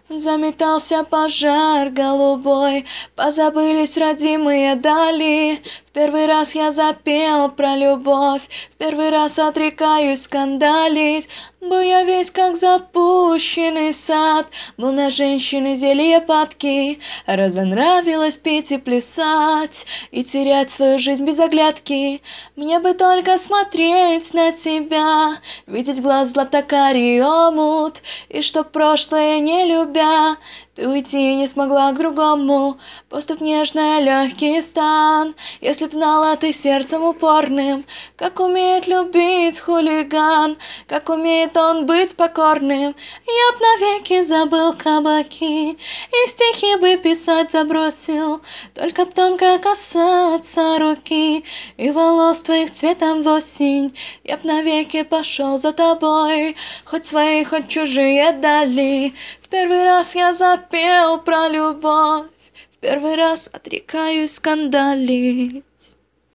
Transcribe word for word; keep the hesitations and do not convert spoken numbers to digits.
Заметался пожар голубой, позабылись родимые дали. В первый раз я запел про любовь, в первый раз отрекаюсь скандалить. Был я весь как запущенный сад, был на женщины зелье падки. Разонравилось петь и плясать, и терять свою жизнь без оглядки. Мне бы только смотреть на тебя, видеть глаз златокарий омут, и чтоб прошлое не любя, ты уйти не смогла к другому. Поступ нежная, легкий стан. Если б знала ты сердцем упорным, как умеет любить хулиган, как умеет он быть покорным, я б навеки забыл кабаки и стихи бы писать забросил. Только б тонко касаться руки и волос твоих цветом в осень, я б навеки пошел за тобой, хоть свои, хоть чужие дали. В первый раз я запел про любовь, в первый раз отрекаюсь скандалить.